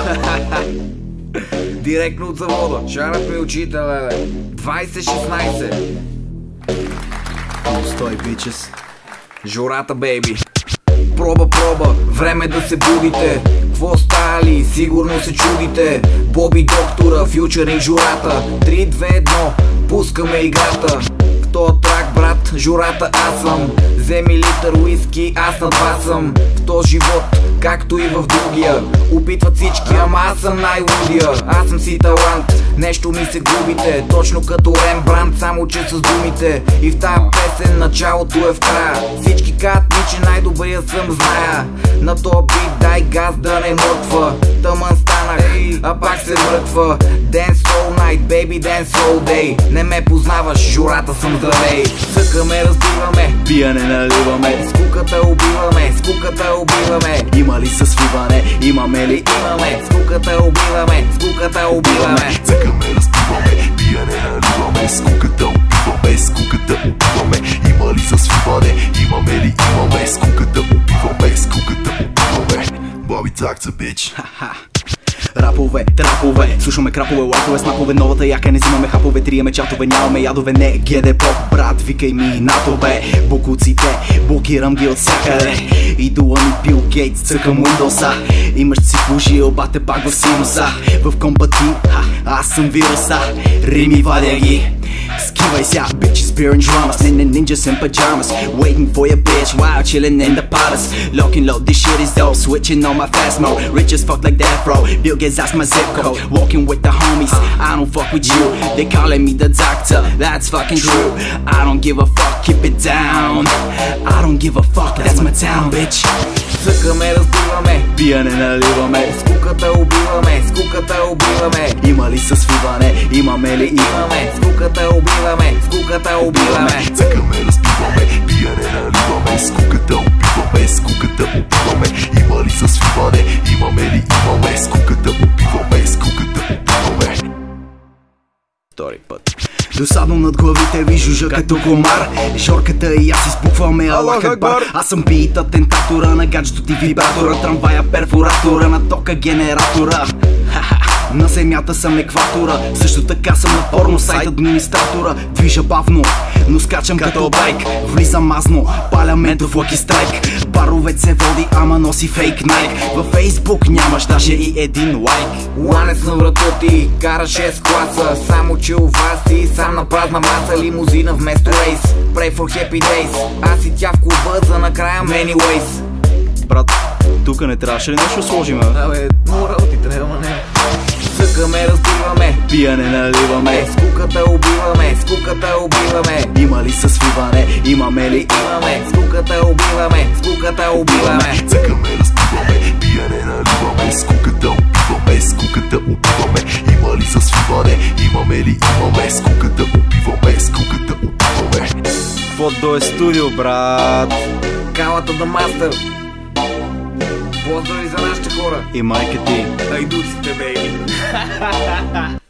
Директно от завода. Шарат ми очите, леле. 2016. Стой, бичес. Журата, бейби. Проба, време да се будите. Кво стали, сигурно се чудите. Боби доктора, фьючеринг Журата. 3, 2, 1, пускаме играта. В тоя трак, брат, Журата аз съм. Вземи литър уиски, аз на два съм. В този живот, както и в другия. Опитват всички, ама аз съм най-лудия. Аз съм си талант, нещо ми се губите. Точно като Рембрандт, само че с думите. И в тая песен началото е в края. Всички казват ми, че най-добрия съм, зная. На тоя бит дай газ да не мъртва. Тъмън станах, а пак се мръква. Dance all night, baby, dance all day. Не ме познаваш, Журата съм здравей. Цъкаме, разбиваме, пияне наливаме, скуката убиваме, скуката убиваме. Има ли със свиване, имаме ли? Имаме, скуката убиваме, скуката убиваме. Цъкаме, разбиваме, пияне наливаме, скуката убиваме, скуката убиваме. Има ли със свиване, имаме ли? Имаме, скуката убиваме, скуката убиваме. Боби такца, бич. Рапове, трапове, слушаме крапове, лайкове, снапове, новата яка, не взимаме хапове, триеме чатове, нямаме ядове, не ГД поп, брат, викай ми НАТО, бе, бокуците, блокирам ги от всякъде, идола ми Бил Гейтс, цъкам Windows-а, имаш си бужи, обате пак в синуса, в компати, аз съм вируса, рими вадя ги. Skivай ся, bitches, beer and dramas, ninjas in pajamas, waiting for your bitch while chilling in the palace. Locking low, this shit is dope, switching on my fast mode. Rich as fuck like that, bro. Bill Gates, that's my zip code. Walking with the homies, I don't fuck with you. They calling me the doctor, that's fucking true. I don't give a fuck, keep it down. I don't give a fuck, that's my town, bitch. Цъкаме, разбиваме, пияне наливаме, скуката убиваме, скуката убиваме. Има ли със свиване, имаме ли? Имаме, скуката убиваме, скуката убиваме. Цъкаме, разбиваме, пияне наливаме, скуката убиваме, скуката убиваме. Има ли със свиване, имаме ли? Имаме, скуката убиваме, скуката убиваме. Втори път. Досадно над главите ви жужа като комар. Жорката и аз избухваме Аллах Акбар. Аз съм бит атентатора на гаджето и вибратора, трамвая перфоратора, на тока генератора. На земята съм екватора, също така съм на порно сайт администратора. Движа бавно, но скачам като байк. Влизам мазно, паля ментов лъки страйк. Баровец се води, ама носи фейк найк. Във Фейсбук нямаш даже и един лайк. Ланец на врата ти, кара 6 класа. Само че у вас си сам на празна маса. Лимузина вместо рейс, pray for happy days. Аз и тя в клуба за накрая many ways. Брат, тука не трябваше ли нещо сложим, а? Абе, много работи трябва, не. Цъкаме, разбиваме, пияне наливаме, скуката убиваме, скуката убиваме. Има ли със свиване, имаме ли? Имаме, скуката убиваме, скуката убиваме. Цъкаме, разбиваме, пияне наливаме, скуката убиваме, скуката убиваме. Има ли със свиване, имаме ли? Имаме, скуката убиваме, скуката убиваме. Фото е студио, брат. Калата да мастер. Поздрави за нашите хора И майка ти. Айдуците, бейби.